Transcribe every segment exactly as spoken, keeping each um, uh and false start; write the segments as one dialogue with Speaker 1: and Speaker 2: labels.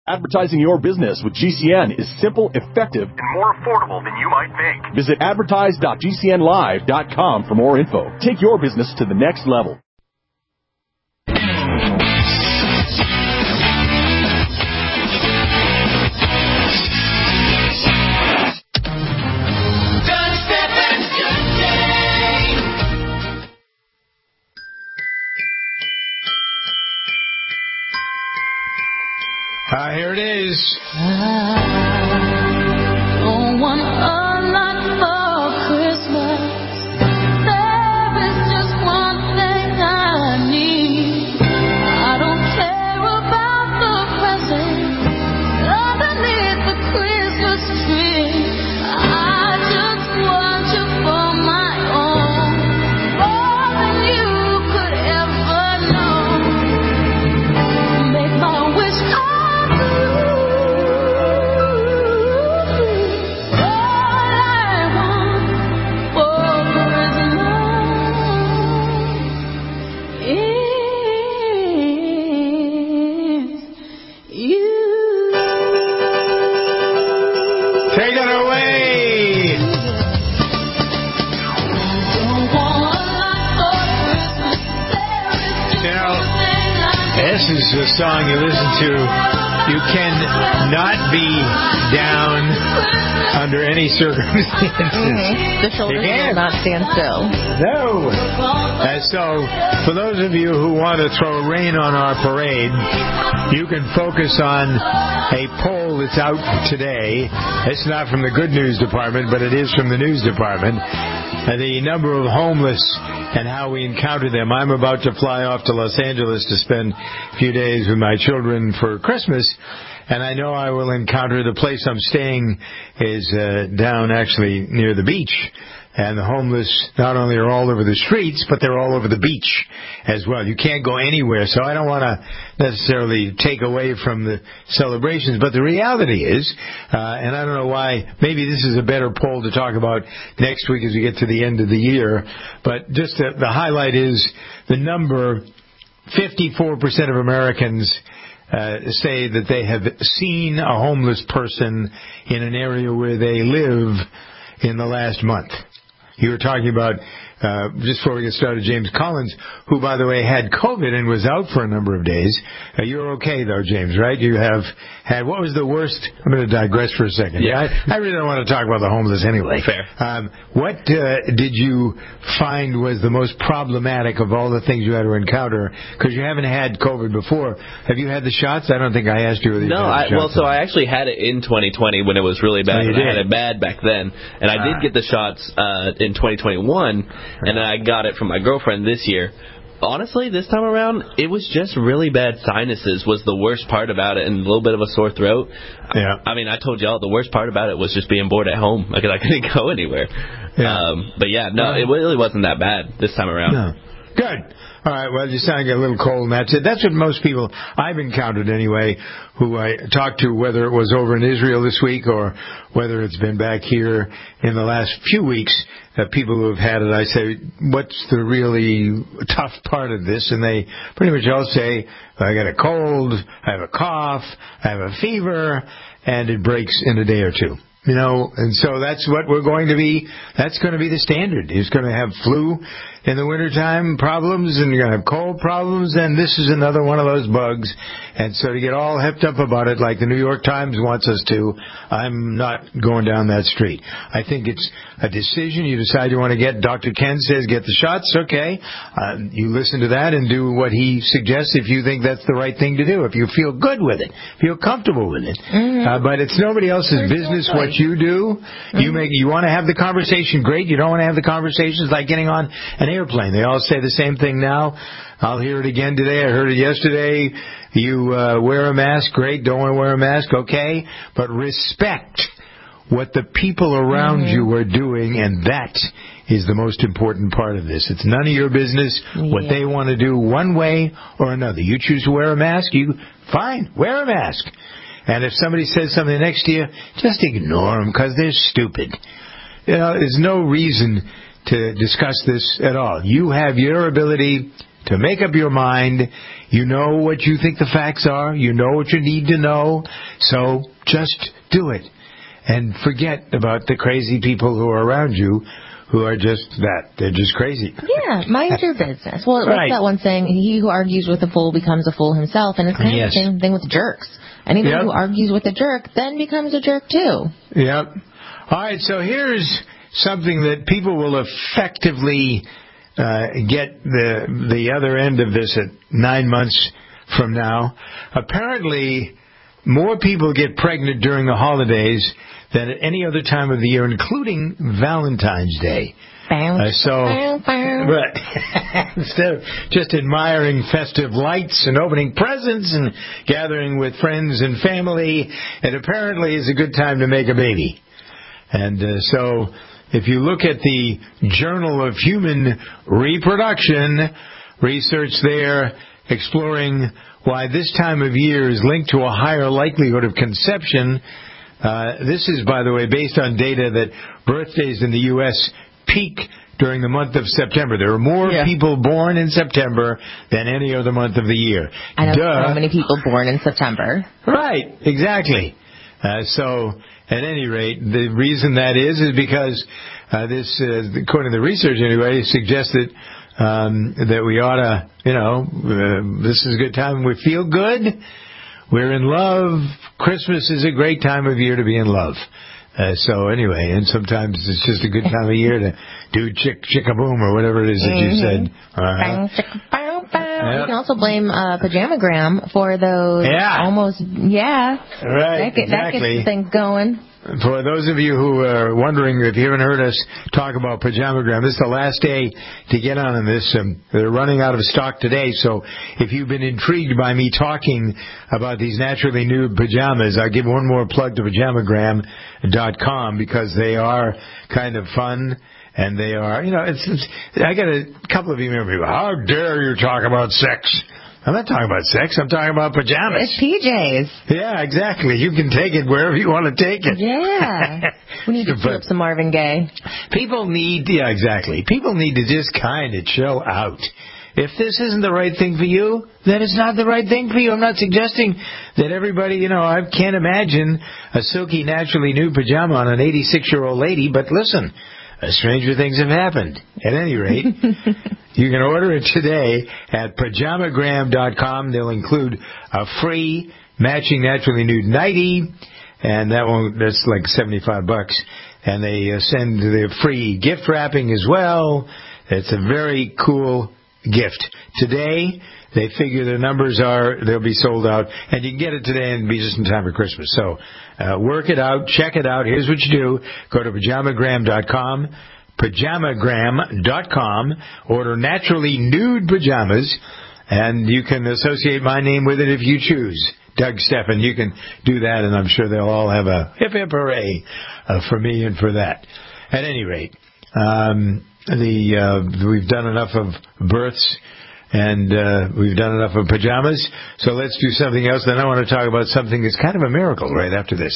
Speaker 1: Advertising your business with G C N is simple, effective, and more affordable than you might think. Visit advertise dot g c n live dot com for more info. Take your business to the next level.
Speaker 2: Uh, here it is.
Speaker 3: I don't want a lot for Christmas. There is just one thing I need. I don't care about the presents underneath the Christmas tree. I just want you for my own, more than you could ever know. Make my wish come.
Speaker 2: This is a song you listen to. You can not be down under any circumstances.
Speaker 4: Mm-hmm. The shoulders will not stand still.
Speaker 2: No. And so, for those of you who want to throw rain on our parade, you can focus on a poll that's out today. It's not from the Good News Department, but it is from the News Department. And the number of homeless and how we encounter them. I'm about to fly off to Los Angeles to spend a few days with my children for Christmas, and I know I will encounter the place I'm staying is uh, down actually near the beach. And the homeless not only are all over the streets, but they're all over the beach as well. You can't go anywhere, so I don't want to necessarily take away from the celebrations. But the reality is, uh, and I don't know why, maybe this is a better poll to talk about next week as we get to the end of the year, but just the, the highlight is the number, fifty-four percent of Americans Uh, say that they have seen a homeless person in an area where they live in the last month. You were talking about, uh, just before we get started, James Collins, who, by the way, had COVID and was out for a number of days. Uh, you're okay, though, James, right? You have had, what was the worst? I'm going to digress for a second.
Speaker 5: Yeah.
Speaker 2: I, I really don't want to talk about the homeless anyway.
Speaker 5: Fair.
Speaker 2: Um, what uh, did you find was the most problematic of all the things you had to encounter? Because you haven't had COVID before. Have you had the shots? I don't think I asked you whether you
Speaker 5: no,
Speaker 2: had the
Speaker 5: I, well,
Speaker 2: shots.
Speaker 5: so I actually had it in twenty twenty when it was really bad.
Speaker 2: Oh, you
Speaker 5: and I
Speaker 2: did?
Speaker 5: had it bad back then. And I did
Speaker 2: Ah.
Speaker 5: get the shots uh, in twenty twenty-one, and then I got it from my girlfriend this year. Honestly, this time around, it was just really bad sinuses was the worst part about it, and a little bit of a sore throat.
Speaker 2: Yeah.
Speaker 5: I, I mean, I told y'all the worst part about it was just being bored at home because I couldn't go anywhere.
Speaker 2: Yeah.
Speaker 5: Um, but yeah, no, it really wasn't that bad this time around.
Speaker 2: No. Good. All right, well, you sound a little cold, and that's it. That's what most people I've encountered anyway, who I talked to, whether it was over in Israel this week or whether it's been back here in the last few weeks, uh, people who have had it, I say, what's the really tough part of this? And they pretty much all say, I got a cold, I have a cough, I have a fever, and it breaks in a day or two. You know, and so that's what we're going to be, that's going to be the standard. He's going to have flu in the wintertime problems, and you're going to have cold problems, and this is another one of those bugs. And so to get all hepped up about it like the New York Times wants us to, I'm not going down that street. I think it's a decision. You decide you want to get, Doctor Ken says get the shots, okay. Uh, you listen to that and do what he suggests if you think that's the right thing to do, if you feel good with it, feel comfortable with it. Mm-hmm. Uh, but it's nobody else's There's business no what you do. Mm-hmm. You make, you want to have the conversation, great. You don't want to have the conversations like getting on an airplane. They all say the same thing now. I'll hear it again today. I heard it yesterday. You uh, wear a mask, great. Don't want to wear a mask, okay. But respect what the people around mm-hmm. you are doing, and that is the most important part of this. It's none of your business what yeah. they want to do one way or another. You choose to wear a mask, you fine, wear a mask. And if somebody says something next to you, just ignore them because they're stupid. You know, there's no reason to discuss this at all. You have your ability to make up your mind. You know what you think the facts are. You know what you need to know. So just do it. And forget about the crazy people who are around you who are just that. They're just crazy.
Speaker 4: Yeah, mind your business. Well,
Speaker 2: Right.
Speaker 4: what's that one saying? He who argues with a fool becomes a fool himself. And it's kind
Speaker 2: Yes.
Speaker 4: of the same thing with jerks. Anyone
Speaker 2: Yep.
Speaker 4: who argues with a jerk then becomes a jerk too.
Speaker 2: Yep. All right, so here's something that people will effectively uh, get the the other end of this at nine months from now. Apparently, more people get pregnant during the holidays than at any other time of the year, including Valentine's Day. Uh, so, but instead of just admiring festive lights and opening presents and gathering with friends and family, it apparently is a good time to make a baby. And uh, so, if you look at the Journal of Human Reproduction, research there exploring why this time of year is linked to a higher likelihood of conception. Uh, this is, by the way, based on data that birthdays in the U S peak during the month of September. There are more
Speaker 4: Yeah.
Speaker 2: people born in September than any other month of the year.
Speaker 4: I know
Speaker 2: Duh.
Speaker 4: so many people born in September.
Speaker 2: Right, exactly. Uh, so, at any rate, the reason that is is because uh, this, uh, according to the research anyway, suggests that um, that we ought to, you know, uh, this is a good time. We feel good. We're in love. Christmas is a great time of year to be in love. Uh, so anyway, and sometimes it's just a good time of year to do chick chicka-boom or whatever it is that you said. Uh-huh.
Speaker 4: Bang, chicka, bow, bow.
Speaker 2: Yep.
Speaker 4: You can also blame uh, Pajamagram for those
Speaker 2: Yeah.
Speaker 4: almost, yeah.
Speaker 2: Right,
Speaker 4: That, get, that
Speaker 2: exactly.
Speaker 4: gets things going.
Speaker 2: For those of you who are wondering, if you haven't heard us talk about Pajamagram, this is the last day to get on in this. Um, they're running out of stock today, so if you've been intrigued by me talking about these naturally nude pajamas, I'll give one more plug to pajamagram dot com because they are kind of fun. And they are, you know, it's, it's I got a couple of email people, how dare you talk about sex? I'm not talking about sex. I'm talking about pajamas.
Speaker 4: It's P Js.
Speaker 2: Yeah, exactly. You can take it wherever you want to take it.
Speaker 4: Yeah. We need to
Speaker 2: But-
Speaker 4: put up some Marvin Gaye.
Speaker 2: People need, yeah, exactly. People need to just kind of chill out. If this isn't the right thing for you, then it's not the right thing for you. I'm not suggesting that everybody, you know, I can't imagine a silky, naturally nude pajama on an eighty-six-year-old lady, but listen, uh, stranger things have happened. At any rate, you can order it today at pajamagram dot com. They'll include a free matching naturally nude nightie, and that one, that's like seventy-five bucks. And they uh, send the free gift wrapping as well. It's a very cool gift. Today, they figure the numbers are, they'll be sold out, and you can get it today and be just in time for Christmas. So, uh, work it out, check it out. Here's what you do. Go to pajamagram dot com, pajamagram dot com, order naturally nude pajamas, and you can associate my name with it if you choose. Doug Steffen, you can do that, and I'm sure they'll all have a hip hip hooray uh, for me and for that. At any rate, um, the uh, we've done enough of births, and uh, we've done enough of pajamas, so let's do something else. Then I want to talk about something that's kind of a miracle right after this.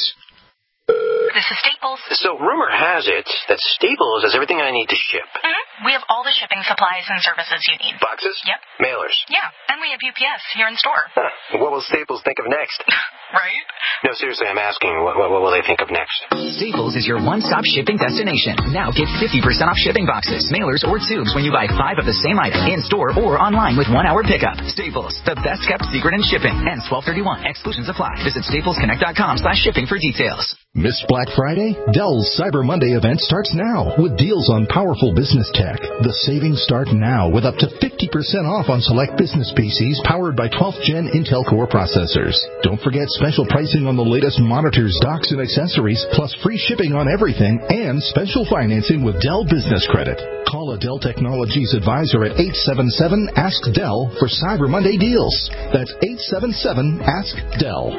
Speaker 6: This is Staples.
Speaker 7: So rumor has it that Staples has everything I need to ship.
Speaker 6: Mm-hmm. We have all the shipping supplies and services you need.
Speaker 7: Boxes?
Speaker 6: Yep.
Speaker 7: Mailers?
Speaker 6: Yeah, and we have U P S here in store.
Speaker 7: Huh. What will Staples think of next?
Speaker 6: Right?
Speaker 7: No, seriously, I'm asking, what, what, what will they think of next?
Speaker 8: Staples is your one-stop shipping destination. Now get fifty percent off shipping boxes, mailers, or tubes when you buy five of the same item in-store or online with one-hour pickup. Staples, the best-kept secret in shipping. Ends twelve thirty-one. Exclusions apply. Visit staples connect dot com slash shipping for details.
Speaker 1: Missed Black Friday? Dell's Cyber Monday event starts now with deals on powerful business tech. The savings start now with up to fifty percent off on select business P Cs powered by twelfth gen Intel Core processors. Don't forget special pricing on the latest monitors, docks, and accessories, plus free shipping on everything and special financing with Dell Business Credit. Call a Dell Technologies advisor at eight seven seven ask Dell for Cyber Monday deals. That's eight seven seven ask Dell.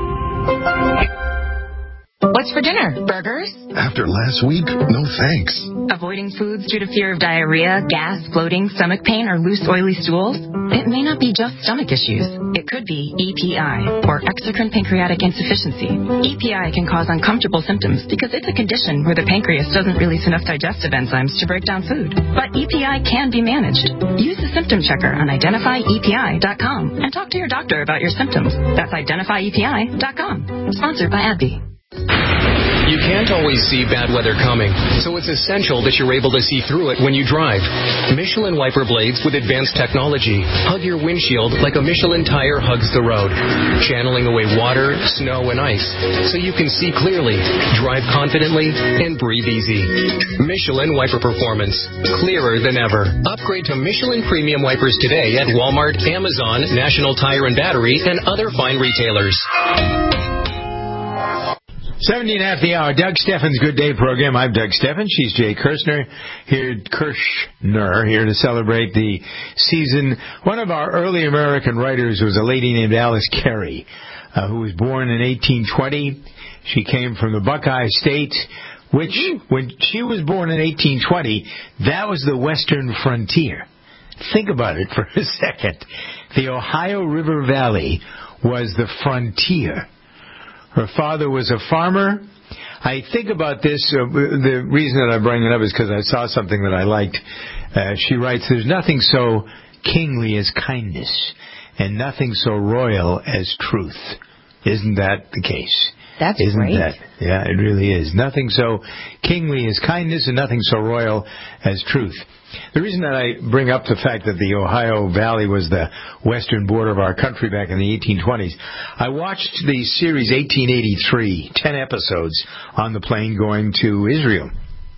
Speaker 9: What's for dinner? Burgers?
Speaker 1: After last week, no thanks.
Speaker 9: Avoiding foods due to fear of diarrhea, gas, bloating, stomach pain, or loose, oily stools? It
Speaker 8: may not be just stomach issues. It could be E P I, or exocrine pancreatic insufficiency. E P I can cause uncomfortable symptoms because it's a condition where the pancreas doesn't release enough digestive enzymes to break down food. But E P I can be managed. Use the symptom checker on identify E P I dot com and talk to your doctor about your symptoms. That's identify E P I dot com. Sponsored by AbbVie.
Speaker 10: You can't always see bad weather coming, so it's essential that you're able to see through it when you drive. Michelin wiper blades with advanced technology hug your windshield like a Michelin tire hugs the road, channeling away water, snow, and ice so you can see clearly, drive confidently, and breathe easy. Michelin wiper performance, clearer than ever. Upgrade to Michelin premium wipers today at Walmart, Amazon, National Tire and Battery, and other fine retailers.
Speaker 2: seventeen after the hour, Doug Steffens' Good Day program. I'm Doug Steffens. She's Jay Kirshner here, Kirshner, here to celebrate the season. One of our early American writers was a lady named Alice Carey, uh, who was born in eighteen twenty. She came from the Buckeye State, which, when she was born in eighteen twenty, that was the western frontier. Think about it for a second. The Ohio River Valley was the frontier. Her father was a farmer. I think about this. Uh, the reason that I bring it up is because I saw something that I liked. Uh, she writes, "There's nothing so kingly as kindness, and nothing so royal as truth." Isn't that the case?
Speaker 4: That's
Speaker 2: Isn't
Speaker 4: great.
Speaker 2: that? Yeah, it really is. Nothing so kingly as kindness, and nothing so royal as truth. The reason that I bring up the fact that the Ohio Valley was the western border of our country back in the eighteen twenties, I watched the series eighteen eighty-three, ten episodes on the plane going to Israel.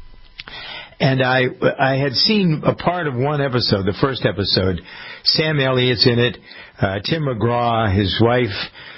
Speaker 2: And I I had seen a part of one episode, the first episode. Sam Elliott's in it, uh, Tim McGraw, his wife,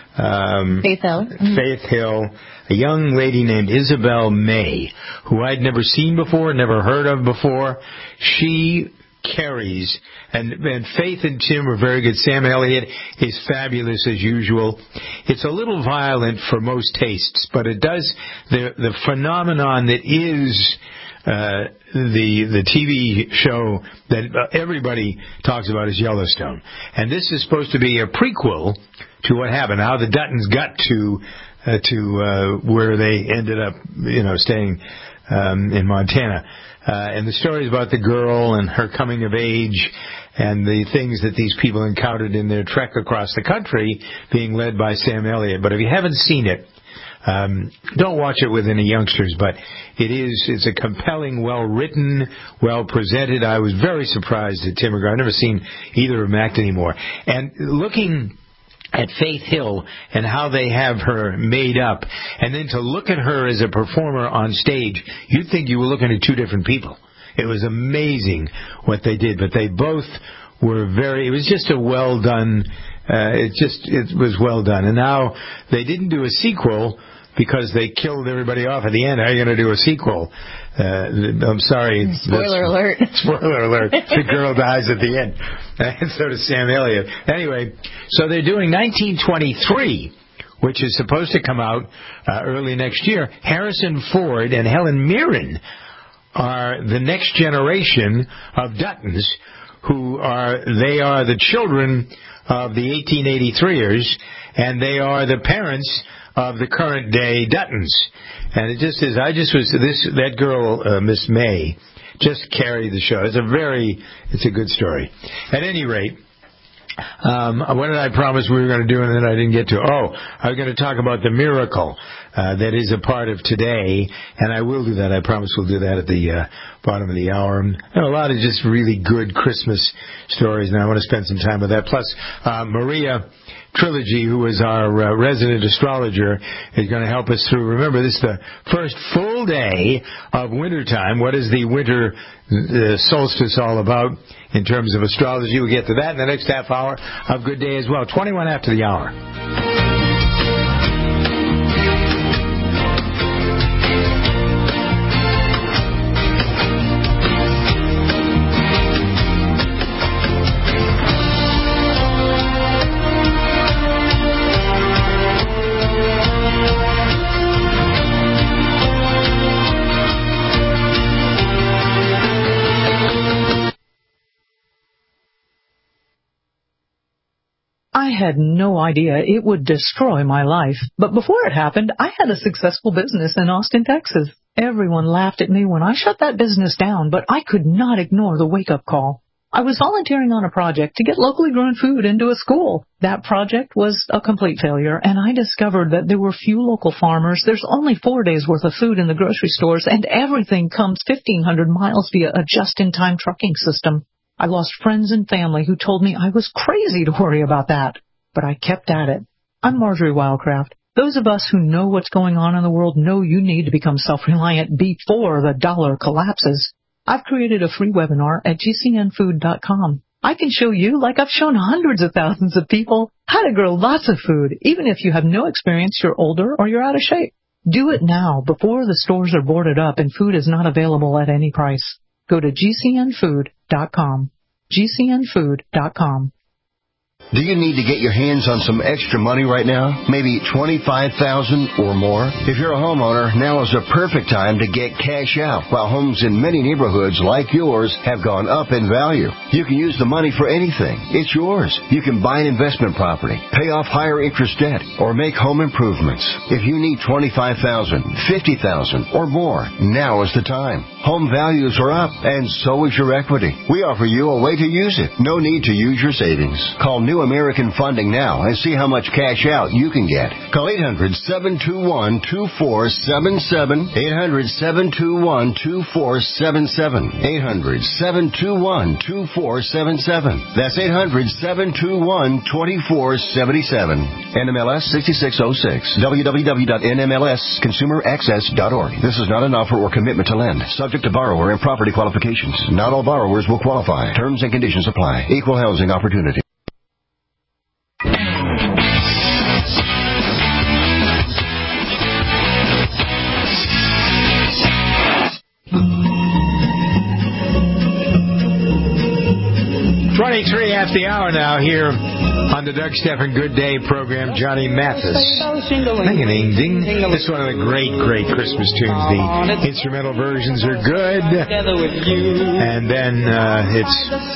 Speaker 2: um,
Speaker 4: Faith Hill. Mm-hmm.
Speaker 2: Faith Hill, a young lady named Isabel May, who I'd never seen before, never heard of before. She carries, and, and Faith and Tim are very good. Sam Elliott is fabulous as usual. It's a little violent for most tastes, but it does, the, the phenomenon that is uh, the the T V show that everybody talks about is Yellowstone. And this is supposed to be a prequel to what happened, how the Duttons got to uh, to uh, where they ended up, you know, staying um, in Montana. Uh, and the story is about the girl and her coming of age and the things that these people encountered in their trek across the country, being led by Sam Elliott. But if you haven't seen it, um, don't watch it with any youngsters. But it is it's a compelling, well-written, well-presented. I was very surprised at Tim McGraw. I've never seen either of them act anymore. And looking at Faith Hill and how they have her made up, and then to look at her as a performer on stage, you'd think you were looking at two different people. It was amazing what they did, but they both were very, it was just a well done, uh, it just, it was well done. And now they didn't do a sequel because they killed everybody off at the end. How are you going to do a sequel? Uh, I'm sorry.
Speaker 4: Spoiler alert.
Speaker 2: Spoiler alert. The girl dies at the end. And so does Sam Elliott. Anyway, so they're doing nineteen twenty-three, which is supposed to come out uh, early next year. Harrison Ford and Helen Mirren are the next generation of Duttons, who are, they are the children of the eighteen eighty-threeers, and they are the parents of the current day Duttons. And it just is, I just was, this, that girl, uh, Miss May, just carried the show. It's a very, it's a good story. At any rate, um, what did I promise we were going to do and then I didn't get to? Oh, I was going to talk about the miracle uh, that is a part of today, and I will do that. I promise we'll do that at the uh, bottom of the hour. And a lot of just really good Christmas stories, and I want to spend some time with that. Plus, uh, Maria Trilogy, who is our uh, resident astrologer, is going to help us through. Remember, this is the first full day of wintertime. What is the winter uh, solstice all about in terms of astrology? We'll get to that in the next half hour of Good Day as well. twenty-one after the hour.
Speaker 11: had no idea it would destroy my life. But before it happened, I had a successful business in Austin, Texas. Everyone laughed at me when I shut that business down, but I could not ignore the wake-up call. I was volunteering on a project to get locally grown food into a school. That project was a complete failure, and I discovered that there were few local farmers. There's only four days' worth of food in the grocery stores, and everything comes fifteen hundred miles via a just-in-time trucking system. I lost friends and family who told me I was crazy to worry about that, but I kept at it. I'm Marjorie Wildcraft. Those of us who know what's going on in the world know you need to become self-reliant before the dollar collapses. I've created a free webinar at G C N food dot com. I can show you, like I've shown hundreds of thousands of people, how to grow lots of food, even if you have no experience, you're older, or you're out of shape. Do it now, before the stores are boarded up and food is not available at any price. Go to G C N food dot com. G C N food dot com.
Speaker 12: Do you need to get your hands on some extra money right now? Maybe twenty-five thousand dollars or more? If you're a homeowner, now is the perfect time to get cash out. While homes in many neighborhoods like yours have gone up in value, you can use the money for anything. It's yours. You can buy an investment property, pay off higher interest debt, or make home improvements. If you need twenty-five thousand dollars, fifty thousand dollars, or more, now is the time. Home values are up, and so is your equity. We offer you a way to use it. No need to use your savings. Call New American Funding now and see how much cash out you can get. Call eight hundred, seven two one, two four seven seven, eight hundred, seven two one, two four seven seven, eight hundred, seven two one, two four seven seven. That's eight hundred, seven two one, two four seven seven. N M L S sixty-six oh six. w w w dot n m l s consumer access dot org. This is not an offer or commitment to lend. Subject to borrower and property qualifications. Not all borrowers will qualify. Terms and conditions apply. Equal housing opportunity.
Speaker 2: twenty-three after the hour now here on the Doug Stephan Good Day program. Johnny Mathis. Ding-a-ding-ding. This is one of the great, great Christmas tunes. The instrumental versions are good. And then uh, it's,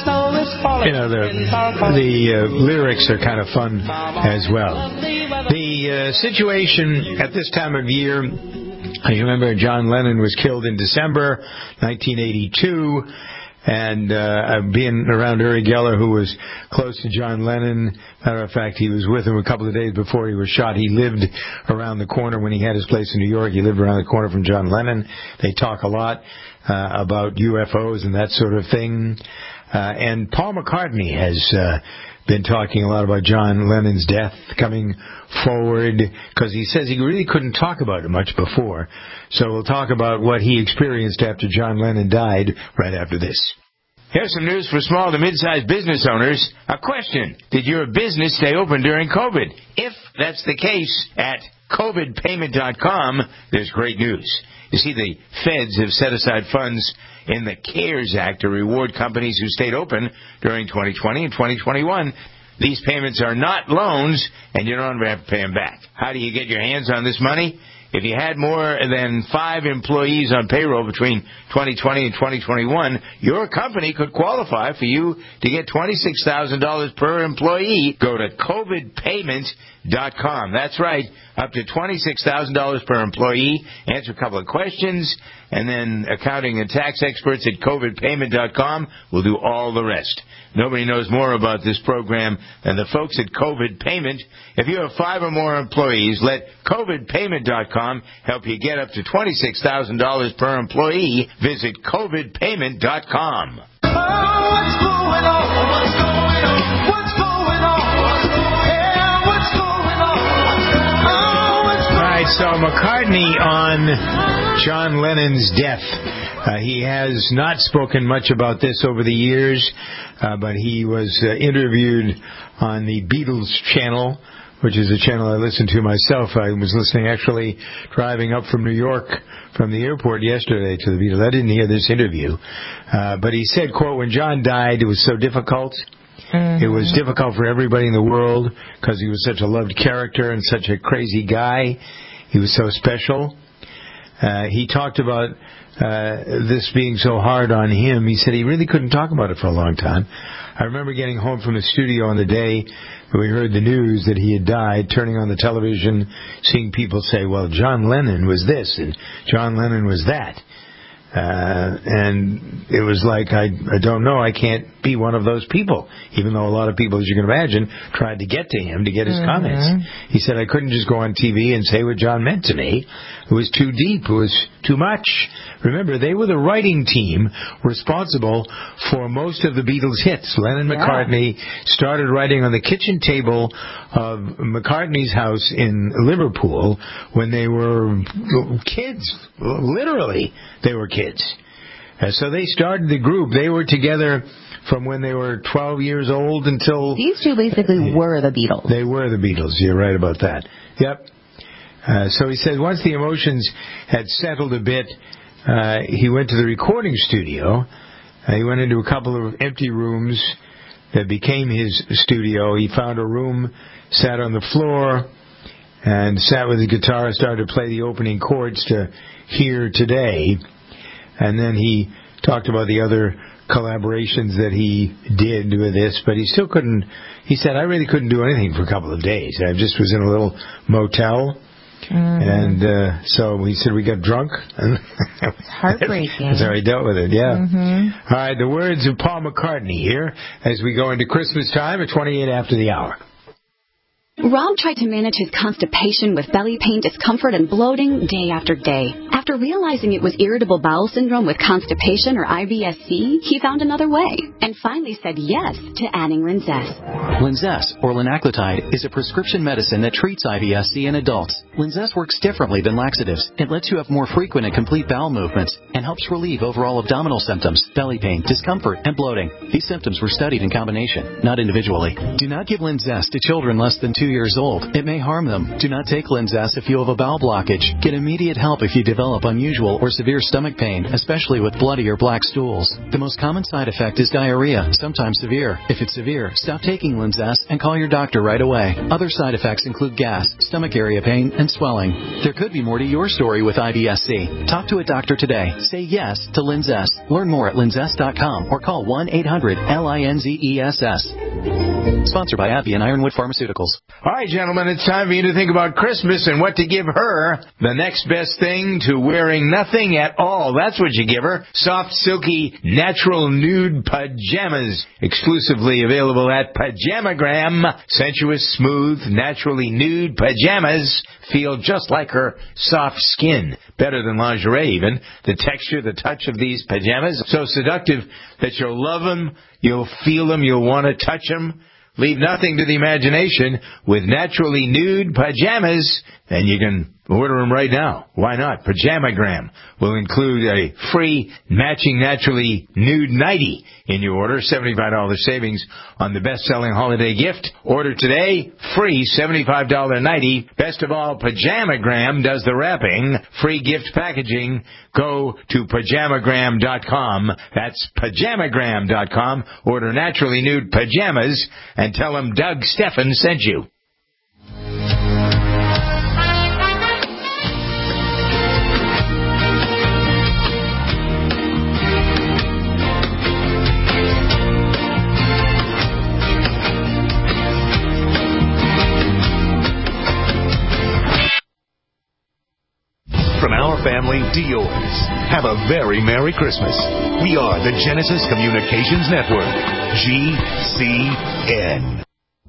Speaker 2: you know, the, the uh, lyrics are kind of fun as well. The uh, situation at this time of year, I remember John Lennon was killed in December nineteen eighty-two. And uh, being around Uri Geller, who was close to John Lennon. Matter of fact, he was with him a couple of days before he was shot. He lived around the corner when he had his place in New York. He lived around the corner from John Lennon. They talk a lot uh, about U F Os and that sort of thing. Uh, and Paul McCartney has uh, been talking a lot about John Lennon's death coming forward, because he says he really couldn't talk about it much before. So we'll talk about what he experienced after John Lennon died right after this. Here's some news for small to mid-sized business owners. A question: did your business stay open during COVID? If that's the case, at covid payment dot com, there's great news. You see, the feds have set aside funds in the CARES Act to reward companies who stayed open during twenty twenty and twenty twenty-one. These payments are not loans, and you don't have to pay them back. How do you get your hands on this money? If you had more than five employees on payroll between twenty twenty and twenty twenty-one, your company could qualify for you to get twenty-six thousand dollars per employee. Go to covid payment dot com. That's right, up to twenty-six thousand dollars per employee. Answer a couple of questions, and then accounting and tax experts at covid payment dot com will do all the rest. Nobody knows more about this program than the folks at COVID Payment. If you have five or more employees, let covid payment dot com help you get up to twenty-six thousand dollars per employee. Visit covid payment dot com.
Speaker 3: Oh, what's going on? What's going on? What's going on? Yeah, what's going on? Oh, what's going on?
Speaker 2: All right, so McCartney on John Lennon's death. Uh, he has not spoken much about this over the years, uh, but he was uh, interviewed on the Beatles channel, which is a channel I listen to myself. I was listening actually driving up from New York from the airport yesterday to the Beatles. I didn't hear this interview. Uh, but he said, quote, when John died, it was so difficult. Mm-hmm. It was difficult for everybody in the world because he was such a loved character and such a crazy guy. He was so special. uh, he talked about uh, this being so hard on him. He said he really couldn't talk about it for a long time. I remember getting home from the studio on the day we heard the news that he had died, turning on the television, seeing people say, well, John Lennon was this and John Lennon was that. Uh, and it was like, I, I don't know, I can't be one of those people, even though a lot of people, as you can imagine, tried to get to him to get his mm-hmm. comments. He said, I couldn't just go on T V and say what John meant to me. It was too deep. It was too much. Remember, they were the writing team responsible for most of the Beatles' hits. Lennon yeah. McCartney started writing on the kitchen table of McCartney's house in Liverpool when they were kids. Literally, they were kids. Uh, so they started the group. They were together from when they were twelve years old until...
Speaker 4: These two basically were the Beatles.
Speaker 2: They were the Beatles. You're right about that. Yep. Uh, so he said once the emotions had settled a bit, uh, he went to the recording studio. Uh, he went into a couple of empty rooms that became his studio. He found a room, sat on the floor, and sat with the guitar and started to play the opening chords to Here Today. And then he talked about the other collaborations that he did with this, but he still couldn't, he said, I really couldn't do anything for a couple of days. I just was in a little motel. Mm-hmm. And uh, so he said we got drunk.
Speaker 4: It's heartbreaking.
Speaker 2: That's how he dealt with it, yeah.
Speaker 4: Mm-hmm.
Speaker 2: All right, the words of Paul McCartney here as we go into Christmas time at twenty-eight after the hour.
Speaker 13: Rob tried to manage his constipation with belly pain, discomfort, and bloating day after day. After realizing it was irritable bowel syndrome with constipation or I B S C, he found another way and finally said yes to adding Linzess.
Speaker 14: Linzess, or linaclotide, is a prescription medicine that treats I B S C in adults. Linzess works differently than laxatives. It lets you have more frequent and complete bowel movements and helps relieve overall abdominal symptoms, belly pain, discomfort, and bloating. These symptoms were studied in combination, not individually. Do not give Linzess to children less than two years old. It may harm them. Do not take Linzess if you have a bowel blockage. Get immediate help if you develop unusual or severe stomach pain, especially with bloody or black stools. The most common side effect is diarrhea, sometimes severe. If it's severe, stop taking Linzess and call your doctor right away. Other side effects include gas, stomach area pain, and swelling. There could be more to your story with I B S C. Talk to a doctor today. Say yes to Linzess. Learn more at linzess dot com or call one eight hundred L I N Z E S S. Sponsored by AbbVie and Ironwood Pharmaceuticals.
Speaker 2: All right, gentlemen, it's time for you to think about Christmas and what to give her. The next best thing to wearing nothing at all. That's what you give her. Soft, silky, natural nude pajamas. Exclusively available at Pajamagram. Sensuous, smooth, naturally nude pajamas feel just like her soft skin. Better than lingerie, even. The texture, the touch of these pajamas, so seductive that you'll love them, you'll feel them, you'll want to touch them. Leave nothing to the imagination with naturally nude pajamas, and you can order them right now. Why not? Pajamagram will include a free matching naturally nude nightie in your order. seventy-five dollars savings on the best-selling holiday gift. Order today. Free seventy-five dollars nightie. Best of all, Pajamagram does the wrapping. Free gift packaging. Go to pajamagram dot com. That's pajamagram dot com. Order naturally nude pajamas and tell them Doug Steffen sent you.
Speaker 15: From our family to yours, have a very Merry Christmas. We are the Genesis Communications Network, G C N.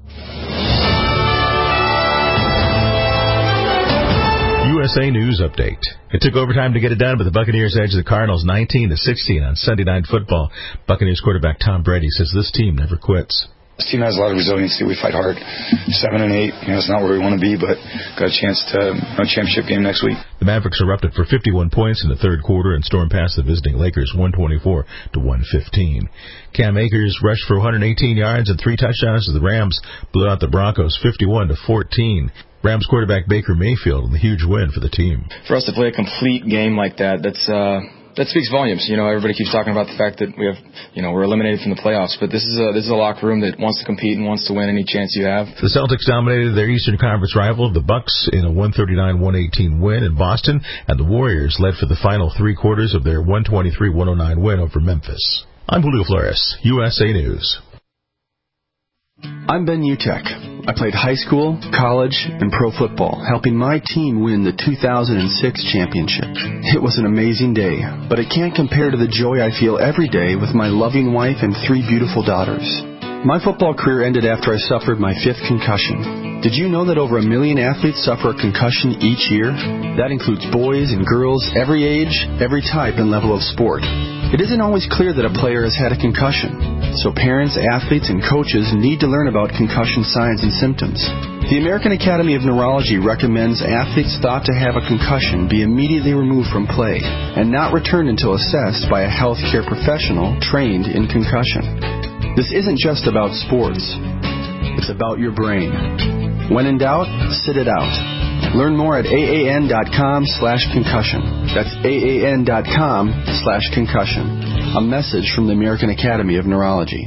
Speaker 16: U S A News Update. It took overtime to get it done, but the Buccaneers edged the Cardinals nineteen to sixteen on Sunday Night Football. Buccaneers quarterback Tom Brady says this team never quits.
Speaker 17: This team has a lot of resiliency. We fight hard. Seven and eight, you know, it's not where we want to be, but got a chance to, you know, championship game next week.
Speaker 16: The Mavericks erupted for fifty-one points in the third quarter and stormed past the visiting Lakers one twenty-four to one fifteen. Cam Akers rushed for one hundred eighteen yards and three touchdowns as the Rams blew out the Broncos fifty-one to fourteen. Rams quarterback Baker Mayfield with a huge win for the team.
Speaker 18: For us to play a complete game like that, that's uh that speaks volumes. You know, everybody keeps talking about the fact that we have, you know, we're eliminated from the playoffs, but this is a this is a locker room that wants to compete and wants to win any chance you have.
Speaker 16: The Celtics dominated their Eastern Conference rival, the Bucks, in a one thirty-nine one eighteen win in Boston, and the Warriors led for the final three quarters of their one twenty-three one oh nine win over Memphis. I'm Julio Flores, U S A News.
Speaker 19: I'm Ben Utek. I played high school, college, and pro football, helping my team win the two thousand six championship. It was an amazing day, but it can't compare to the joy I feel every day with my loving wife and three beautiful daughters. My football career ended after I suffered my fifth concussion. Did you know that over a million athletes suffer a concussion each year? That includes boys and girls, every age, every type and level of sport. It isn't always clear that a player has had a concussion, so parents, athletes, and coaches need to learn about concussion signs and symptoms. The American Academy of Neurology recommends athletes thought to have a concussion be immediately removed from play and not returned until assessed by a healthcare professional trained in concussion. This isn't just about sports. It's about your brain. When in doubt, sit it out. Learn more at aan.com slash concussion. That's aan.com slash concussion. A message from the American Academy of Neurology.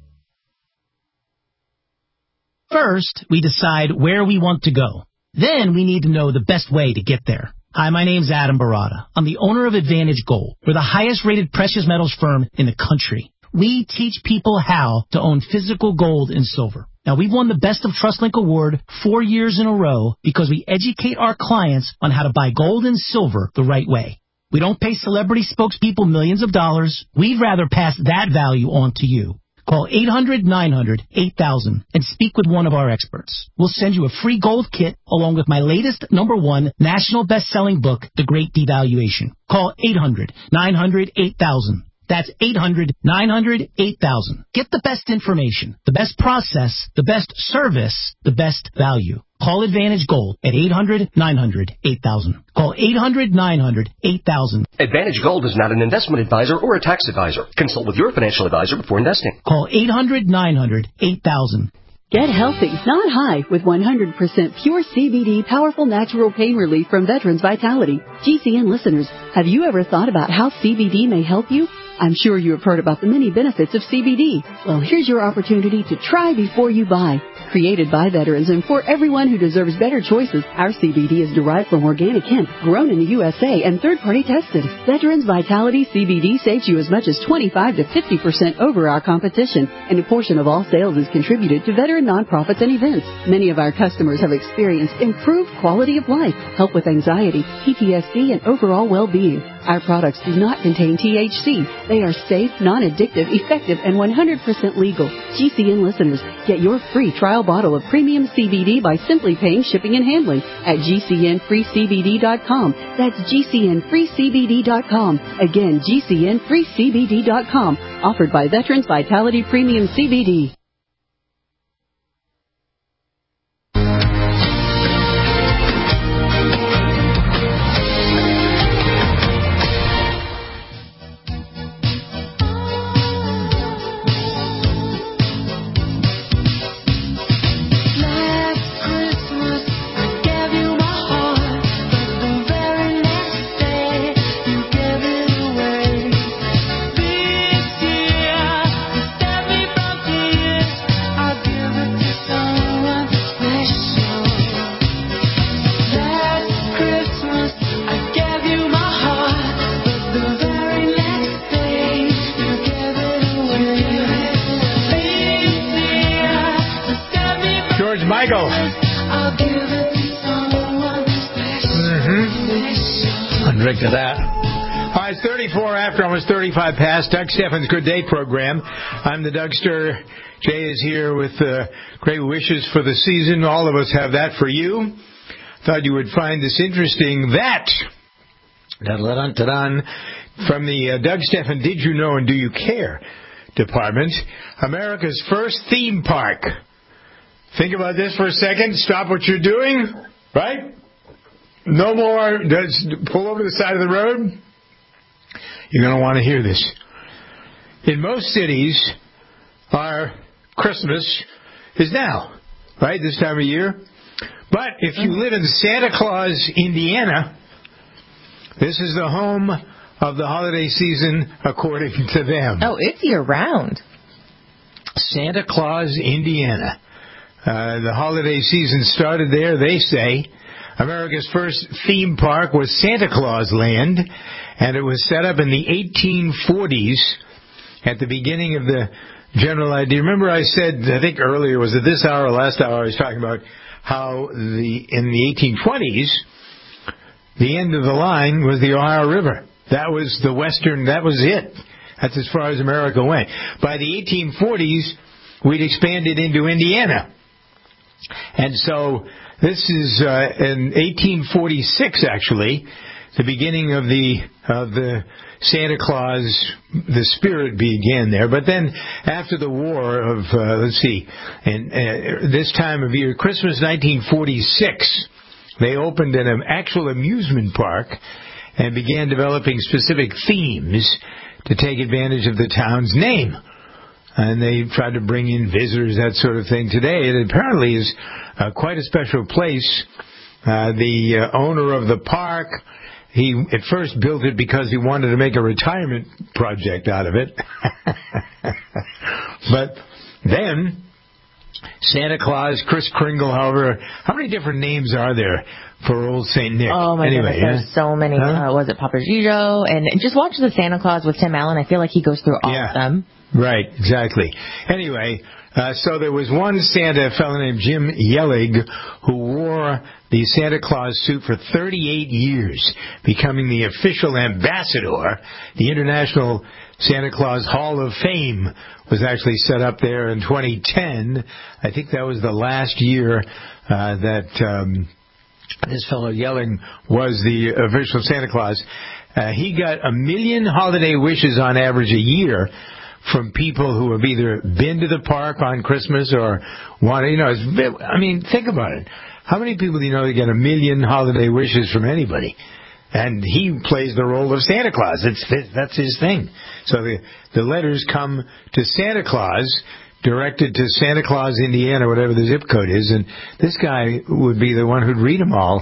Speaker 20: First, we decide where we want to go. Then we need to know the best way to get there. Hi, my name's Adam Barada. I'm the owner of Advantage Gold. We're the highest rated precious metals firm in the country. We teach people how to own physical gold and silver. Now, we've won the Best of TrustLink Award four years in a row because we educate our clients on how to buy gold and silver the right way. We don't pay celebrity spokespeople millions of dollars. We'd rather pass that value on to you. Call eight hundred nine hundred eight thousand and speak with one of our experts. We'll send you a free gold kit along with my latest number one national best-selling book, The Great Devaluation. Call eight hundred nine hundred eight thousand. That's eight hundred nine hundred eight thousand. Get the best information, the best process, the best service, the best value. Call Advantage Gold at eight hundred nine hundred eight thousand. Call eight hundred nine hundred eight thousand.
Speaker 7: Advantage Gold is not an investment advisor or a tax advisor. Consult with your financial advisor before investing.
Speaker 20: Call eight hundred nine hundred eight thousand.
Speaker 21: Get healthy, not high, with one hundred percent pure C B D powerful natural pain relief from Veterans Vitality. G C N listeners, have you ever thought about how C B D may help you? I'm sure you have heard about the many benefits of C B D. Well, here's your opportunity to try before you buy. Created by veterans and for everyone who deserves better choices, our C B D is derived from organic hemp, grown in the U S A and third-party tested. Veterans Vitality C B D saves you as much as twenty-five to fifty percent over our competition, and a portion of all sales is contributed to veteran nonprofits and events. Many of our customers have experienced improved quality of life, help with anxiety, P T S D, and overall well-being. Our products do not contain T H C. They are safe, non-addictive, effective, and one hundred percent legal. G C N listeners, get your free trial bottle of premium C B D by simply paying shipping and handling at G C N free C B D dot com. That's G C N free C B D dot com. Again, G C N free C B D dot com. Offered by Veterans Vitality Premium C B D.
Speaker 2: Michael. Mm-hmm. I'll drink to that. All right, it's thirty-four after, almost thirty-five past. Doug Steffens' Good Day program. I'm the Dougster. Jay is here with uh, great wishes for the season. All of us have that for you. Thought you would find this interesting. That, da-da-da-da-da, from the uh, Doug Steffens Did You Know and Do You Care department, America's first theme park. Think about this for a second. Stop what you're doing, right? No more. Just pull over to the side of the road. You're going to want to hear this. In most cities, our Christmas is now, right, this time of year. But if you live in Santa Claus, Indiana, this is the home of the holiday season according to them.
Speaker 4: Oh, it's year-round.
Speaker 2: Santa Claus, Indiana. Uh, the holiday season started there, they say. America's first theme park was Santa Claus Land, and it was set up in the eighteen forties at the beginning of the general idea. Remember I said, I think earlier, was it this hour or last hour, I was talking about how the in the eighteen twenties, the end of the line was the Ohio River. That was the western, that was it. That's as far as America went. By the eighteen forties, we'd expanded into Indiana. And so this is uh, in eighteen forty-six, actually, the beginning of the of the Santa Claus, the spirit began there. But then after the war of, uh, let's see, and uh, this time of year, Christmas nineteen forty-six, they opened an actual amusement park and began developing specific themes to take advantage of the town's name. And they tried to bring in visitors, that sort of thing. Today, it apparently is uh, quite a special place. Uh, the uh, owner of the park, he at first built it because he wanted to make a retirement project out of it. But then, Santa Claus, Kris Kringle, however, how many different names are there for old Saint Nick?
Speaker 4: Oh, my
Speaker 2: anyway,
Speaker 4: goodness, there's
Speaker 2: yeah?
Speaker 4: so many.
Speaker 2: Huh?
Speaker 4: Uh, was it Papa Gigio? And just watch the Santa Claus with Tim Allen. I feel like he goes through all
Speaker 2: yeah.
Speaker 4: of them.
Speaker 2: Right, exactly. Anyway, uh, so there was one Santa, a fellow named Jim Yelig, who wore the Santa Claus suit for thirty-eight years, becoming the official ambassador. The International Santa Claus Hall of Fame was actually set up there in twenty ten. I think that was the last year uh, that um, this fellow Yelling was the official Santa Claus. Uh, he got a million holiday wishes on average a year from people who have either been to the park on Christmas or want to, you know, it's, I mean, think about it. How many people do you know that get a million holiday wishes from anybody? And he plays the role of Santa Claus. It's, that's his thing. So the, the letters come to Santa Claus, directed to Santa Claus, Indiana, whatever the zip code is, and this guy would be the one who'd read them all.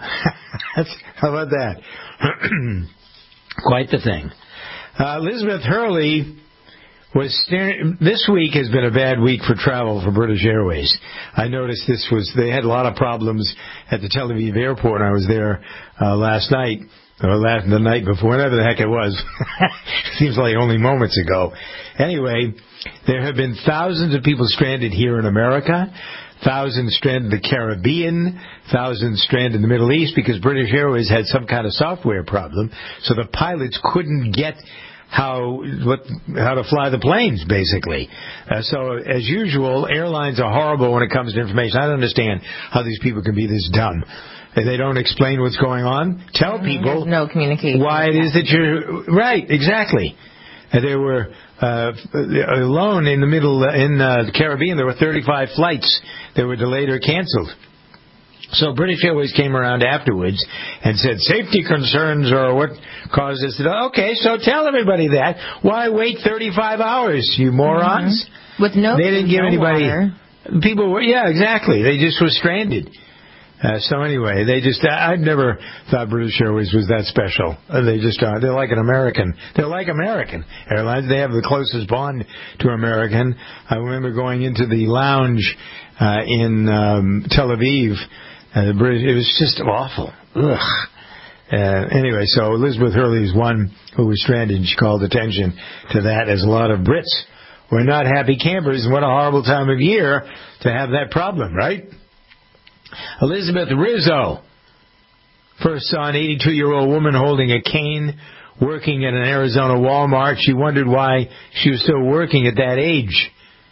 Speaker 2: How about that? Quite the thing. Uh, Elizabeth Hurley was staring. This week has been a bad week for travel for British Airways. I noticed this was, they had a lot of problems at the Tel Aviv airport. I was there uh, last night, or last, the night before, whatever the heck it was. Seems like only moments ago. Anyway, there have been thousands of people stranded here in America, thousands stranded in the Caribbean, thousands stranded in the Middle East because British Airways had some kind of software problem, so the pilots couldn't get how what how to fly the planes, basically. Uh, so, as usual, airlines are horrible when it comes to information. I don't understand how these people can be this dumb. They don't explain what's going on. Tell people
Speaker 4: There's no communication.
Speaker 2: Why it is that you're... Right, exactly. Uh, there were, uh, alone in the middle, uh, in uh, the Caribbean, there were thirty-five flights that were delayed or canceled. So British Airways came around afterwards and said, safety concerns are what caused this. Okay, so tell everybody that. Why wait thirty-five hours, you morons?
Speaker 4: Mm-hmm. With no
Speaker 2: They didn't give
Speaker 4: no
Speaker 2: anybody...
Speaker 4: water.
Speaker 2: People were... Yeah, exactly. They just were stranded. Uh, so anyway, they just, I've never thought British Airways was that special. Uh, they just are. They're like an American. They're like American Airlines. They have the closest bond to American. I remember going into the lounge uh, in um, Tel Aviv. Uh, the British, it was just awful. Ugh. Uh, anyway, so Elizabeth Hurley is one who was stranded, and she called attention to that, as a lot of Brits were not happy campers. And what a horrible time of year to have that problem, right? Elizabeth Rizzo first saw an eighty-two-year-old woman holding a cane working at an Arizona Walmart. She wondered why she was still working at that age.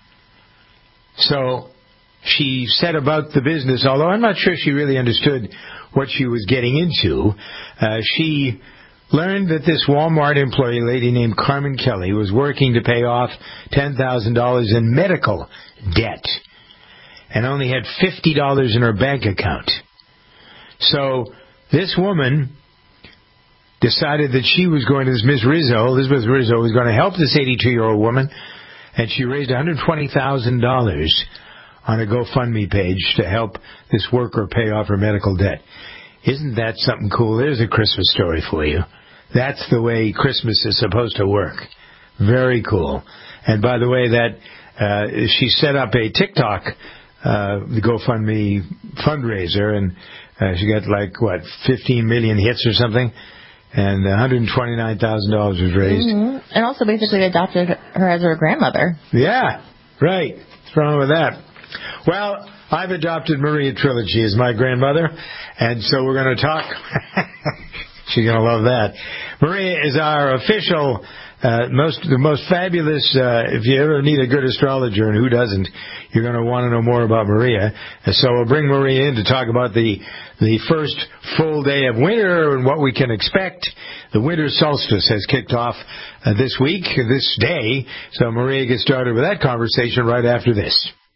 Speaker 2: So she set about the business, although I'm not sure she really understood what she was getting into. Uh, she learned that this Walmart employee, a lady named Carmen Kelly, was working to pay off ten thousand dollars in medical debt and only had fifty dollars in her bank account. So this woman decided that she was going to, this Miz Rizzo, Elizabeth Rizzo, was going to help this eighty-two-year-old woman, and she raised one hundred twenty thousand dollars on a GoFundMe page to help this worker pay off her medical debt. Isn't that something cool? There's a Christmas story for you. That's the way Christmas is supposed to work. Very cool. And by the way, that uh, she set up a TikTok uh, GoFundMe fundraiser, and uh, she got like, what, fifteen million hits or something? And one hundred twenty-nine thousand dollars was raised.
Speaker 4: Mm-hmm. And also basically adopted her as her grandmother.
Speaker 2: Yeah, right. What's wrong with that? Well, I've adopted Maria Trilogy as my grandmother, and so we're going to talk. She's going to love that. Maria is our official, uh, most the most fabulous, uh, if you ever need a good astrologer, and who doesn't, you're going to want to know more about Maria. And so we'll bring Maria in to talk about the the first full day of winter and what we can expect. The winter solstice has kicked off uh, this week, this day, so Maria gets started with that conversation right after this.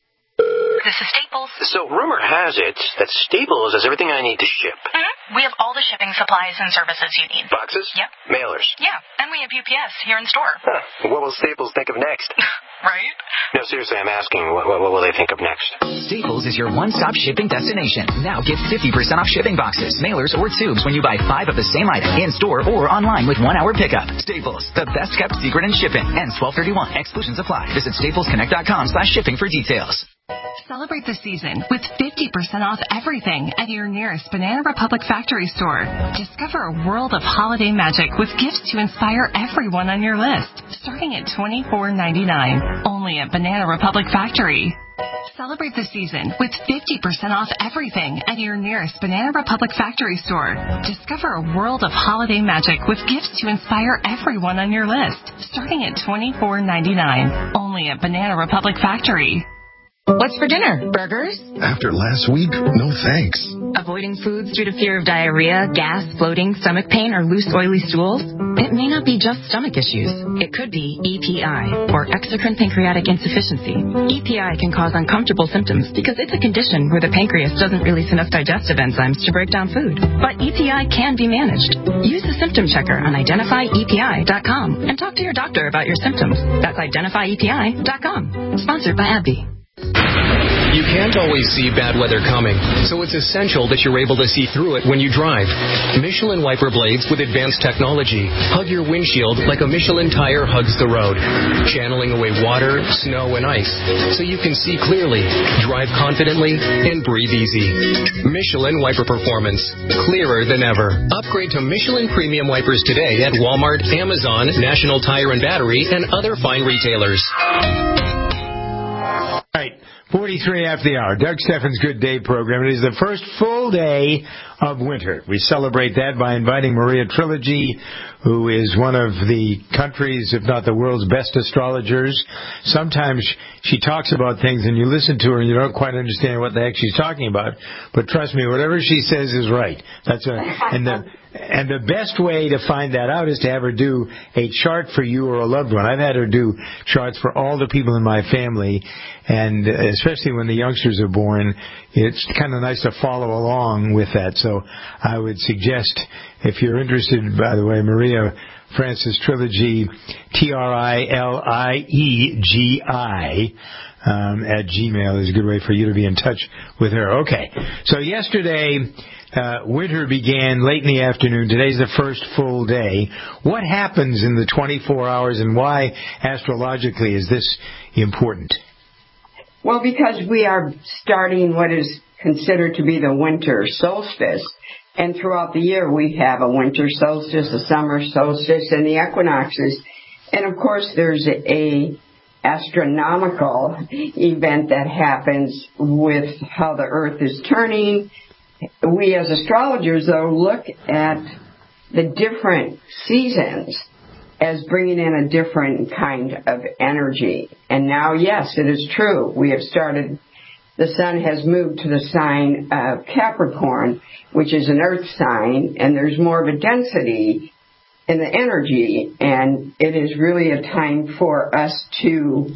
Speaker 6: This is Staples.
Speaker 5: So rumor has it that Staples has everything I need to ship.
Speaker 6: Mm-hmm. We have all the shipping supplies and services you need.
Speaker 5: Boxes?
Speaker 6: Yep.
Speaker 5: Mailers?
Speaker 6: Yeah, and we have U P S here in store.
Speaker 5: Huh. What will Staples think of next?
Speaker 6: Right?
Speaker 5: No, seriously, I'm asking, what, what, what will they think of next?
Speaker 8: Staples is your one-stop shipping destination. Now get fifty percent off shipping boxes, mailers, or tubes when you buy five of the same item in-store or online with one-hour pickup. Staples, the best-kept secret in shipping. Ends twelve thirty-one. Exclusions apply. Visit staplesconnect.com slash shipping for details.
Speaker 22: Celebrate the season with fifty percent off everything at your nearest Banana Republic factory store. Discover a world of holiday magic with gifts to inspire everyone on your list, starting at twenty-four ninety-nine, only at Banana Republic Factory. Celebrate the season with fifty percent off everything at your nearest Banana Republic factory store. Discover a world of holiday magic with gifts to inspire everyone on your list, starting at twenty-four ninety-nine, only at Banana Republic Factory.
Speaker 9: What's for dinner? Burgers?
Speaker 1: After last week, no thanks.
Speaker 9: Avoiding foods due to fear of diarrhea, gas, bloating, stomach pain, or loose, oily stools? It may not be just stomach issues. It could be E P I, or exocrine pancreatic insufficiency. E P I can cause uncomfortable symptoms because it's a condition where the pancreas doesn't release enough digestive enzymes to break down food. But E P I can be managed. Use the symptom checker on identify E P I dot com and talk to your doctor about your symptoms. That's identify E P I dot com. Sponsored by AbbVie.
Speaker 10: You can't always see bad weather coming, so it's essential that you're able to see through it when you drive. Michelin wiper blades with advanced technology hug your windshield like a Michelin tire hugs the road, channeling away water, snow, and ice so you can see clearly, drive confidently, and breathe easy. Michelin wiper performance, clearer than ever. Upgrade to Michelin premium wipers today at Walmart, Amazon, National Tire and Battery, and other fine retailers.
Speaker 2: All right, forty-three after the hour. Doug Steffens' Good Day program. It is the first full day of winter. We celebrate that by inviting Maria Trilogy, who is one of the country's, if not the world's best astrologers. Sometimes she talks about things and you listen to her and you don't quite understand what the heck she's talking about. But trust me, whatever she says is right. That's a, and the, and the best way to find that out is to have her do a chart for you or a loved one. I've had her do charts for all the people in my family, and especially when the youngsters are born, it's kind of nice to follow along with that. So I would suggest, if you're interested, by the way, Maria Francis Trilogy, T R I L I E G I, um, at Gmail is a good way for you to be in touch with her. Okay, so yesterday, uh, winter began late in the afternoon. Today's the first full day. What happens in the twenty-four hours, and why, astrologically, is this important?
Speaker 23: Well, because we are starting what is considered to be the winter solstice. And throughout the year, we have a winter solstice, a summer solstice, and the equinoxes. And, of course, there's a astronomical event that happens with how the Earth is turning. We, as astrologers, though, look at the different seasons as bringing in a different kind of energy. And now, yes, it is true. We have started... The sun has moved to the sign of Capricorn, which is an earth sign, and there's more of a density in the energy, and it is really a time for us to,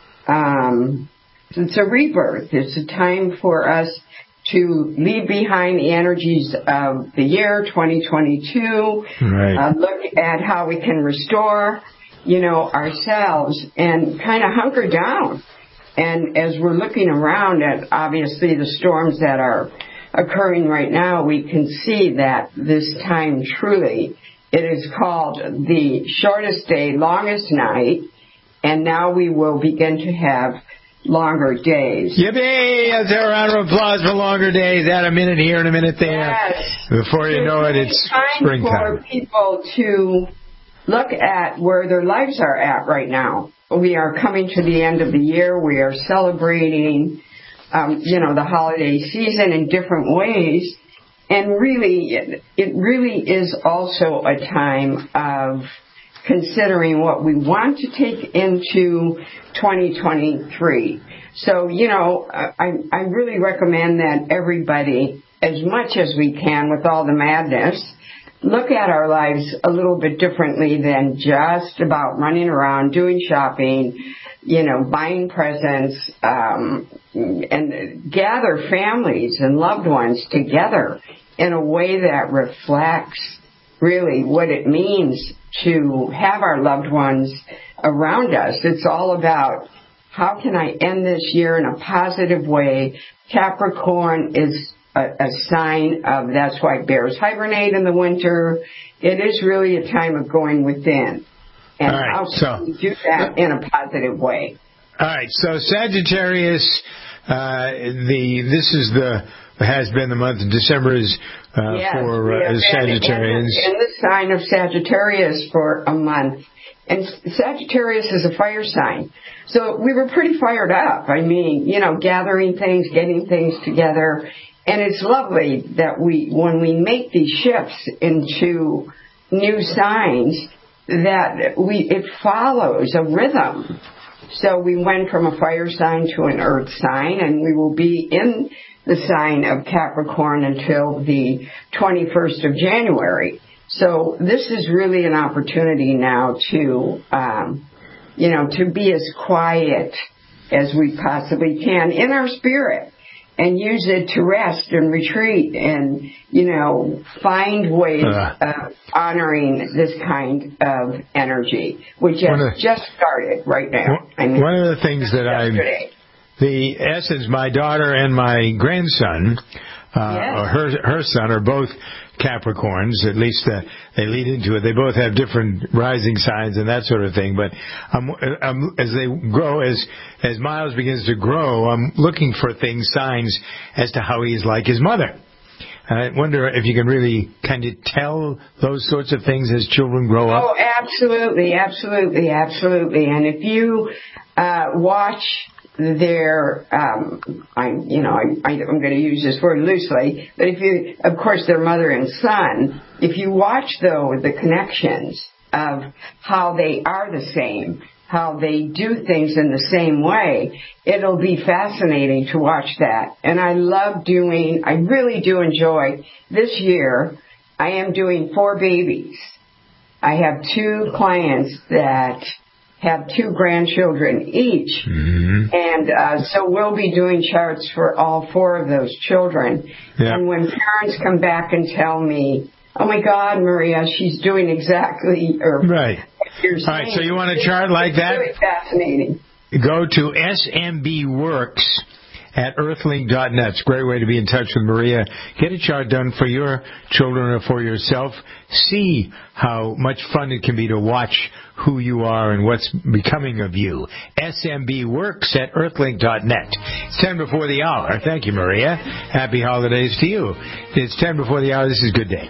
Speaker 23: um, it's a rebirth. It's a time for us to leave behind the energies of the year twenty twenty-two, right. uh, look at how we can restore, you know, ourselves and kind of hunker down. And as we're looking around at, obviously, the storms that are occurring right now, we can see that this time truly It is called The Shortest Day, Longest Night, and now we will begin to have longer days.
Speaker 2: Yippee! Let's have a round of applause for longer days. Add a minute here and a minute there.
Speaker 23: Yes.
Speaker 2: Before you know it, it's
Speaker 23: time
Speaker 2: springtime.
Speaker 23: for people to look at where their lives are at right now. We are coming to the end of the year. We are celebrating, um, you know, the holiday season in different ways. And really, it, it really is also a time of considering what we want to take into twenty twenty-three. So, you know, I, I really recommend that everybody, as much as we can with all the madness, look at our lives a little bit differently than just about running around, doing shopping, you know, buying presents, um, and gather families and loved ones together in a way that reflects really what it means to have our loved ones around us. It's all about how can I end this year in a positive way. Capricorn is a, a sign of, that's why bears hibernate in the winter. It is really a time of going within. And
Speaker 2: right,
Speaker 23: how
Speaker 2: so,
Speaker 23: can we do that in a positive way?
Speaker 2: All right, so Sagittarius, uh, the this is the has been the month of December is uh,
Speaker 23: yes,
Speaker 2: for uh, Sagittarians.
Speaker 23: In the, in the sign of Sagittarius for a month. And Sagittarius is a fire sign. So we were pretty fired up. I mean, you know, gathering things, getting things together. And it's lovely that we, when we make these shifts into new signs, that we, it follows a rhythm. So we went from a fire sign to an earth sign, and we will be in the sign of Capricorn until the twenty-first of January. So this is really an opportunity now to, um, you know, to be as quiet as we possibly can in our spirit and use it to rest and retreat and, you know, find ways uh, of honoring this kind of energy, which has
Speaker 2: of,
Speaker 23: just started right now. I mean,
Speaker 2: one of the things that I, the essence, my daughter and my grandson, uh,
Speaker 23: yes.
Speaker 2: or her her son, are both Capricorns. At least uh, they lead into it. They both have different rising signs and that sort of thing. But um, um, as they grow, as as Miles begins to grow, I'm looking for things, signs as to how he's like his mother. I wonder if you can really kind of tell those sorts of things as children grow up.
Speaker 23: Oh, absolutely, absolutely, absolutely. And if you uh, watch their, um, I, you know, I, I, I'm going to use this word loosely, but if you, of course, their mother and son, if you watch, though, the connections of how they are the same, how they do things in the same way, it'll be fascinating to watch that. And I love doing, I really do enjoy, this year, I am doing four babies. I have two clients that have two grandchildren each.
Speaker 2: Mm-hmm.
Speaker 23: And uh, so we'll be doing charts for all four of those children.
Speaker 2: Yeah.
Speaker 23: And when parents come back and tell me, oh, my God, Maria, she's doing exactly or
Speaker 2: right.
Speaker 23: what you're saying.
Speaker 2: All right, so you want a chart like that?
Speaker 23: It's really fascinating.
Speaker 2: Go to S M B Works at earthlink dot net. It's a great way to be in touch with Maria. Get a chart done for your children or for yourself. See how much fun it can be to watch who you are and what's becoming of you. S M B Works at earthlink dot net. It's ten before the hour. Thank you, Maria. Happy holidays to you. It's ten before the hour. This is Good Day.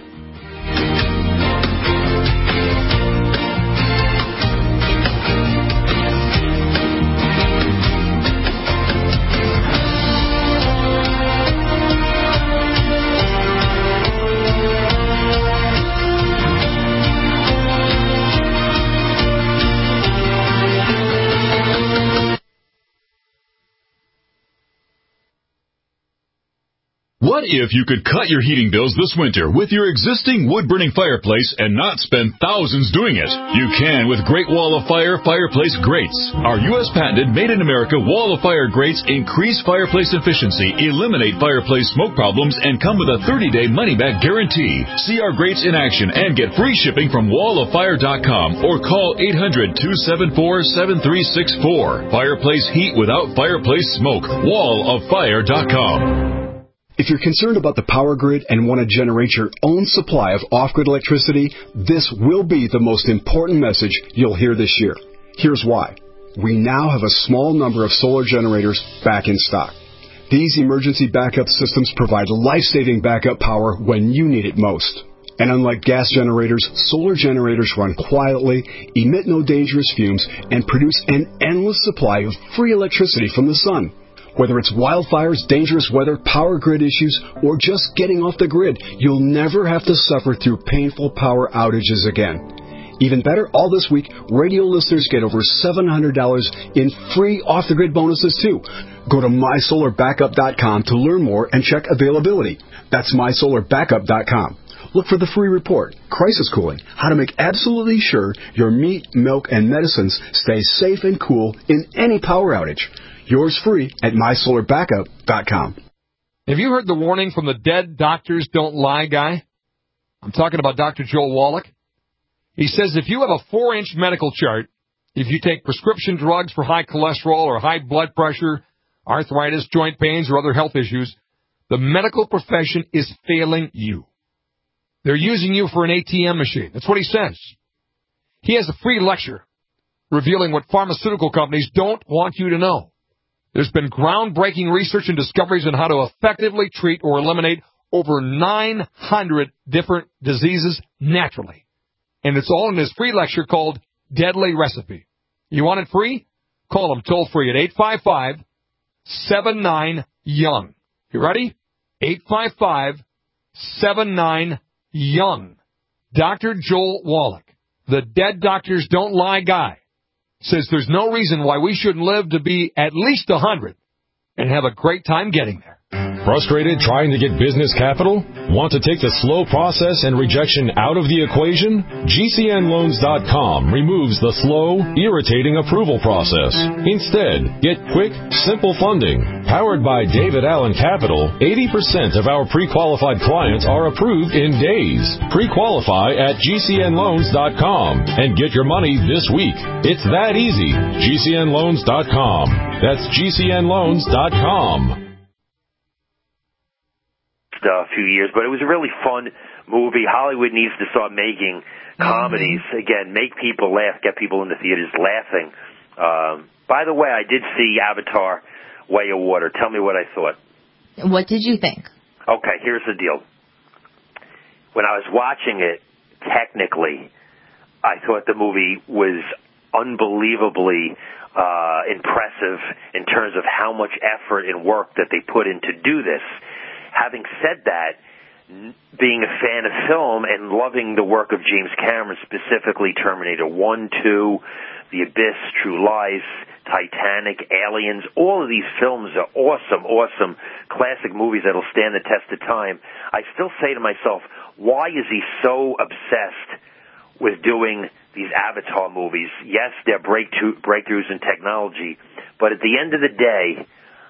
Speaker 3: What if you could cut your heating bills this winter with your existing wood-burning fireplace and not spend thousands doing it? You can with Great Wall of Fire Fireplace Grates. Our U S patented made-in-America Wall of Fire grates increase fireplace efficiency, eliminate fireplace smoke problems, and come with a thirty-day money-back guarantee. See our grates in action and get free shipping from wall of fire dot com or call eight hundred, two seven four, seven three six four. Fireplace heat without fireplace smoke. wall of fire dot com.
Speaker 11: If you're concerned about the power grid and want to generate your own supply of off-grid electricity, this will be the most important message you'll hear this year. Here's why. We now have a small number of solar generators back in stock. These emergency backup systems provide life-saving backup power when you need it most. And unlike gas generators, solar generators run quietly, emit no dangerous fumes, and produce an endless supply of free electricity from the sun. Whether it's wildfires, dangerous weather, power grid issues, or just getting off the grid, you'll never have to suffer through painful power outages again. Even better, all this week, radio listeners get over seven hundred dollars in free off-the-grid bonuses, too. Go to my solar backup dot com to learn more and check availability. That's my solar backup dot com. Look for the free report, Crisis Cooling, how to make absolutely sure your meat, milk, and medicines stay safe and cool in any power outage. Yours free at my solar backup dot com.
Speaker 12: Have you heard the warning from the dead doctors don't lie guy? I'm talking about Doctor Joel Wallach. He says if you have a four-inch medical chart, if you take prescription drugs for high cholesterol or high blood pressure, arthritis, joint pains, or other health issues, the medical profession is failing you. They're using you for an A T M machine. That's what he says. He has a free lecture revealing what pharmaceutical companies don't want you to know. There's been groundbreaking research and discoveries on how to effectively treat or eliminate over nine hundred different diseases naturally. And it's all in this free lecture called Deadly Recipe. You want it free? Call him toll free at eight five five, seven nine, young. You ready? eight five five, seven nine, young. Doctor Joel Wallach, the dead doctors don't lie guy, says there's no reason why we shouldn't live to be at least one hundred and have a great time getting there.
Speaker 13: Frustrated trying to get business capital? Want to take the slow process and rejection out of the equation? G C N loans dot com removes the slow, irritating approval process. Instead, get quick, simple funding. Powered by David Allen Capital, eighty percent of our pre-qualified clients are approved in days. Pre-qualify at G C N loans dot com and get your money this week. It's that easy. G C N loans dot com. That's G C N loans dot com.
Speaker 5: A few years, but it was a really fun movie. Hollywood needs to start making comedies again, make people laugh, get people in the theaters laughing. Um, by the way, I did see Avatar: Way of Water. Tell me what I thought.
Speaker 4: What did you think?
Speaker 5: Okay, here's the deal. When I was watching it, technically, I thought the movie was unbelievably uh, impressive in terms of how much effort and work that they put in to do this. Having said that, being a fan of film and loving the work of James Cameron, specifically Terminator one, two, The Abyss, True Lies, Titanic, Aliens, all of these films are awesome, awesome classic movies that'll stand the test of time. I still say to myself, why is he so obsessed with doing these Avatar movies? Yes, they're breakthrough, breakthroughs in technology, but at the end of the day,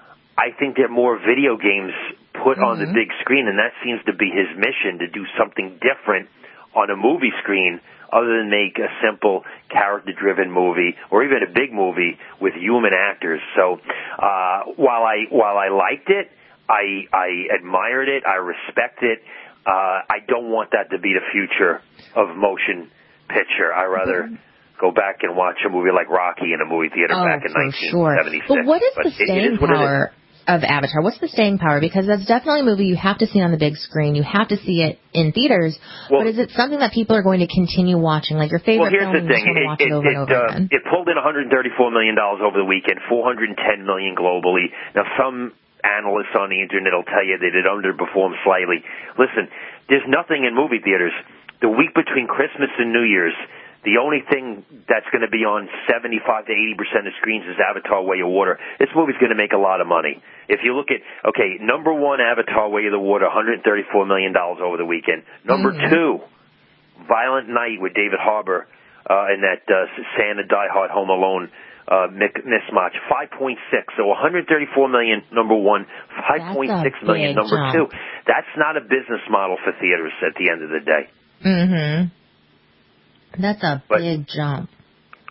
Speaker 5: I think they're more video games put mm-hmm. on the big screen, and that seems to be his mission, to do something different on a movie screen other than make a simple character-driven movie or even a big movie with human actors. So uh, while I while I liked it, I, I admired it, I respect it, uh, I don't want that to be the future of motion picture. I rather... Mm-hmm. go back and watch a movie like Rocky in a movie theater
Speaker 4: oh,
Speaker 5: back in nineteen seventy-six.
Speaker 4: Sure. But what is
Speaker 5: but
Speaker 4: the staying power of Avatar? What's the staying power? Because that's definitely a movie you have to see on the big screen. You have to see it in theaters. Well, but is it something that people are going to continue watching? Like your favorite
Speaker 5: well, here's
Speaker 4: film,
Speaker 5: the thing.
Speaker 4: you just want to watch
Speaker 5: it,
Speaker 4: it over
Speaker 5: it,
Speaker 4: and over
Speaker 5: uh,
Speaker 4: again?
Speaker 5: It pulled in one hundred thirty-four million dollars over the weekend, four hundred ten million dollars globally. Now, some analysts on the internet will tell you that it underperformed slightly. Listen, there's nothing in movie theaters. The week between Christmas and New Year's, the only thing that's going to be on seventy-five to eighty percent of screens is Avatar: Way of Water. This movie's going to make a lot of money. If you look at, okay, number one, Avatar: Way of the Water, one hundred thirty-four million dollars over the weekend. Number mm-hmm. two, Violent Night with David Harbour uh, and that uh, Santa Die Hard Home Alone uh, mismatch, five point six. So one hundred thirty-four million dollars, number one, five point six million dollars, number jump. two. That's not a business model for theaters at the end of the day.
Speaker 4: Mm-hmm. That's a
Speaker 5: but,
Speaker 4: big jump.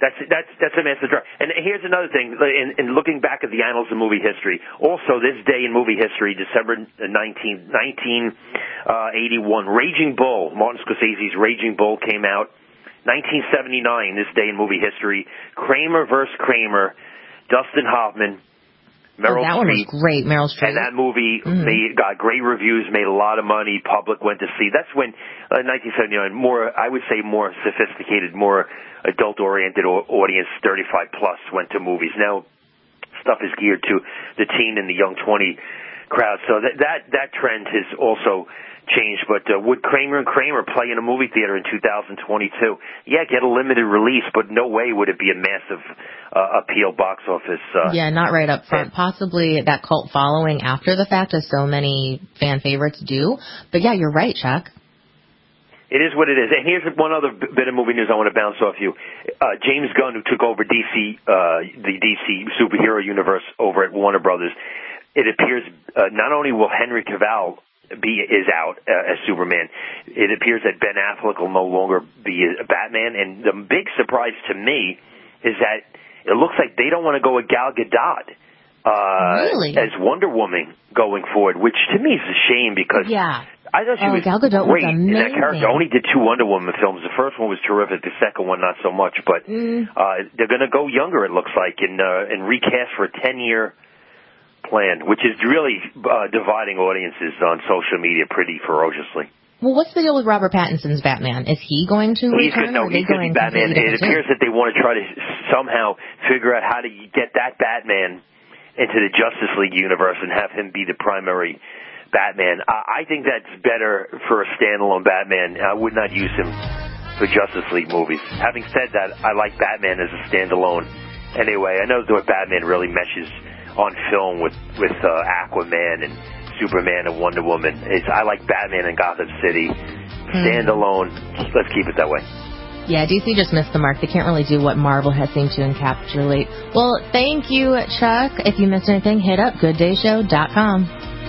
Speaker 5: That's that's that's a massive draw. And here's another thing. In, in looking back at the annals of movie history, also this day in movie history, December nineteenth, nineteen eighty-one, Raging Bull, Martin Scorsese's Raging Bull came out. nineteen seventy-nine, this day in movie history, Kramer versus Kramer, Dustin Hoffman, Meryl
Speaker 4: oh, that
Speaker 5: Streep.
Speaker 4: one was great, Meryl Streep.
Speaker 5: And that movie
Speaker 4: mm-hmm.
Speaker 5: made, got great reviews, made a lot of money, public went to see. That's when, uh, nineteen seventy-nine, more, I would say more sophisticated, more adult-oriented audience, thirty-five plus, went to movies. Now, stuff is geared to the teen and the young twenty crowd. So that that, that trend has also changed. But uh, would Kramer and Kramer play in a movie theater in two thousand twenty-two? Yeah, get a limited release, but no way would it be a massive uh, appeal box office. Uh,
Speaker 4: yeah, not right up front. Possibly that cult following after the fact, as so many fan favorites do. But yeah, you're right, Chuck.
Speaker 5: It is what it is. And here's one other bit of movie news I want to bounce off you. Uh, James Gunn, who took over D C, uh, the D C superhero universe over at Warner Brothers, it appears uh, not only will Henry Cavill be is out uh, as Superman, it appears that Ben Affleck will no longer be a Batman. And the big surprise to me is that it looks like they don't want to go with Gal Gadot uh,
Speaker 4: really?
Speaker 5: as Wonder Woman going forward, which to me is a shame because
Speaker 4: yeah.
Speaker 5: I thought she
Speaker 4: oh,
Speaker 5: was
Speaker 4: Gal Gadot
Speaker 5: great
Speaker 4: was
Speaker 5: in that character. I only did two Wonder Woman films. The first one was terrific. The second one, not so much. But
Speaker 4: mm.
Speaker 5: uh, they're going to go younger, it looks like, and, uh, and recast for a ten-year plan, which is really uh, dividing audiences on social media pretty ferociously.
Speaker 4: Well, what's the deal with Robert Pattinson's Batman? Is he going to
Speaker 5: he's
Speaker 4: return?
Speaker 5: Gonna, no, he's going to be Batman. It appears that they want to try to somehow figure out how to get that Batman into the Justice League universe and have him be the primary Batman. I think that's better for a standalone Batman. I would not use him for Justice League movies. Having said that, I like Batman as a standalone. Anyway, I know that Batman really meshes on film with with uh, Aquaman and Superman and Wonder Woman. It's, I like Batman in Gotham City. Standalone, mm. let's keep it that way.
Speaker 4: Yeah, D C just missed the mark. They can't really do what Marvel has seemed to encapsulate. Well, thank you, Chuck. If you missed anything, hit up good day show dot com.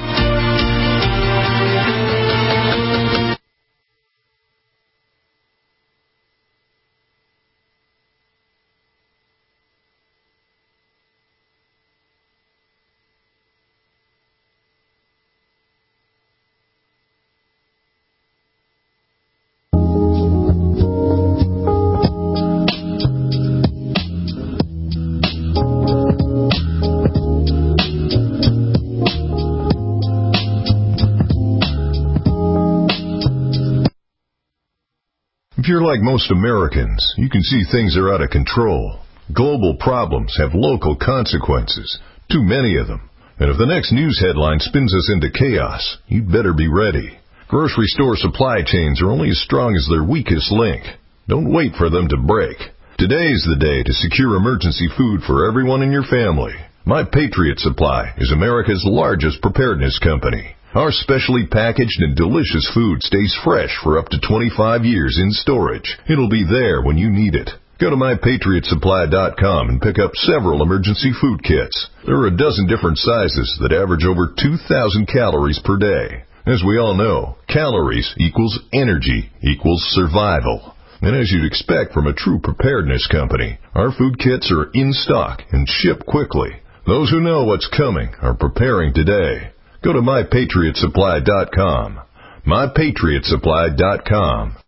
Speaker 14: If you're like most Americans, you can see things are out of control. Global problems have local consequences, too many of them. And if the next news headline spins us into chaos, you'd better be ready. Grocery store supply chains are only as strong as their weakest link. Don't wait for them to break. Today's the day to secure emergency food for everyone in your family. My Patriot Supply is America's largest preparedness company. Our specially packaged and delicious food stays fresh for up to twenty-five years in storage. It'll be there when you need it. Go to my patriot supply dot com and pick up several emergency food kits. There are a dozen different sizes that average over two thousand calories per day. As we all know, calories equals energy equals survival. And as you'd expect from a true preparedness company, our food kits are in stock and ship quickly. Those who know what's coming are preparing today. Go to my patriot supply dot com. my patriot supply dot com.